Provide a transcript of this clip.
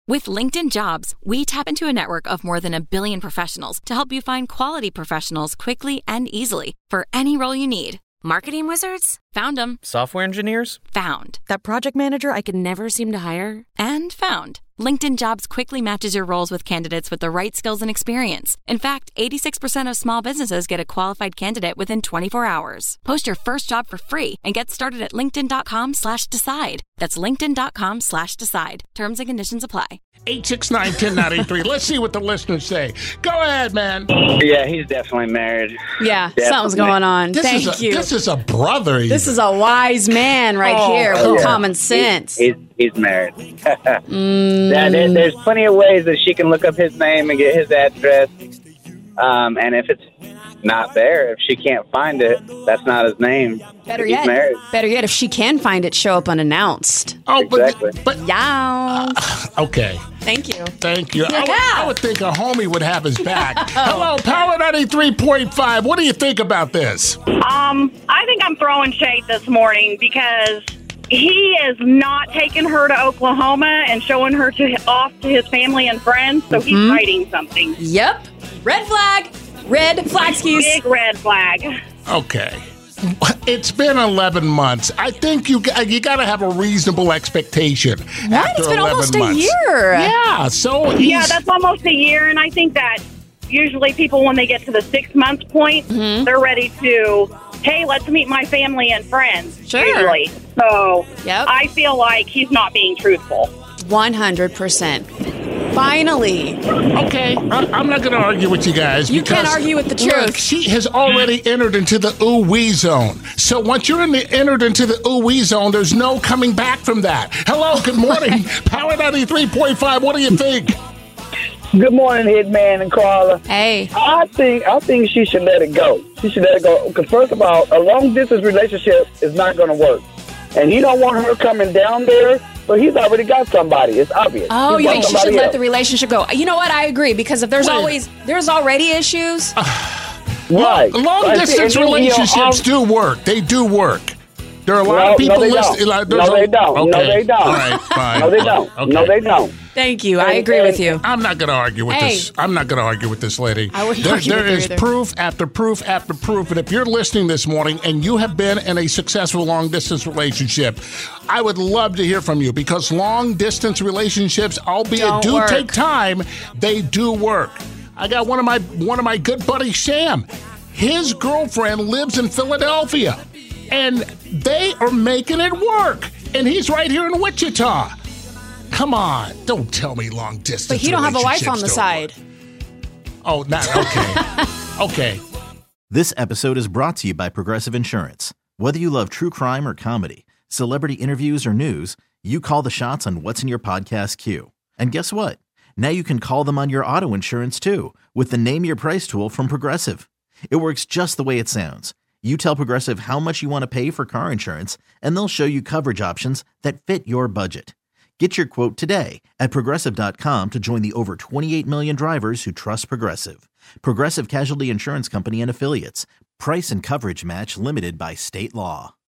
With LinkedIn Jobs, we tap into a network of more than 1 billion professionals to help you find quality professionals quickly and easily for any role you need. Marketing wizards? Found them. Software engineers? Found. That project manager I could never seem to hire? And found. LinkedIn Jobs quickly matches your roles with candidates with the right skills and experience. In fact, 86% of small businesses get a qualified candidate within 24 hours. Post your first job for free and get started at linkedin.com/decide. That's linkedin.com/decide. Terms and conditions apply. 869-1093. Let's see what the listeners say. Go ahead, man. Yeah, he's definitely married. Yeah, Definitely. something's going on. This This is a brother. Even. is a wise man right here with common sense. He's married. Yeah, there's plenty of ways that she can look up his name and get his address. And if it's not there, if she can't find it, that's not his name. Better He's yet, married. if she can find it, show up unannounced. Oh, Exactly. but Yeah. okay. Thank you. Thank you. Yeah. I would think a homie would have his back. Hello, Power 93.5. What do you think about this? I think I'm throwing shade this morning because he is not taking her to Oklahoma and showing her off to his family and friends, so he's hiding something. Yep. Red flag. Red flag, excuse. Big red flag. Okay. It's been 11 months. I think you got to have a reasonable expectation. What? After It's been 11 almost months. a year. Yeah, so Yeah, that's almost a year, and I think that usually people, when they get to the 6-month point, they're ready to, hey, let's meet my family and friends. Sure. Usually. So Yep. I feel like he's not being truthful. 100%. Finally. Okay, I'm not going to argue with you guys. You can't because, argue with the look, truth. she has already entered into the ooh-wee zone. So once you're entered into the ooh-wee zone, there's no coming back from that. Hello, good morning. Power 93.5, what do you think? Good morning, Hitman and Carla. Hey. I think she should let it go. She should let it go. Because first of all, a long-distance relationship is not going to work. And he don't want her coming down there, but he's already got somebody. It's obvious. Oh, He's you got think she somebody should let else. the relationship go? You know what? I agree, because if there's already issues. Right. Long-distance Right. relationships do work. They do work. There are a lot of people no, they listening. don't. No, they don't. Okay. No, they don't. All right, fine. No, they don't. Okay. No, they don't. Thank you. I agree with you. I'm not going to argue with Hey. this. I'm not going to argue with this lady. I wouldn't argue There with her is either. proof after proof after proof. And if you're listening this morning and you have been in a successful long-distance relationship, I would love to hear from you, because long-distance relationships, albeit Don't do work. take time, they do work. I got one of my good buddies, Sam. His girlfriend lives in Philadelphia, and they are making it work. And he's right here in Wichita. Come on, don't tell me long distance. But he don't have a wife on the relationships side. don't work. Oh, not okay. Okay. This episode is brought to you by Progressive Insurance. Whether you love true crime or comedy, celebrity interviews or news, you call the shots on what's in your podcast queue. And guess what? Now you can call them on your auto insurance too, with the Name Your Price tool from Progressive. It works just the way it sounds. You tell Progressive how much you want to pay for car insurance, and they'll show you coverage options that fit your budget. Get your quote today at Progressive.com to join the over 28 million drivers who trust Progressive. Progressive Casualty Insurance Company and Affiliates. Price and coverage match limited by state law.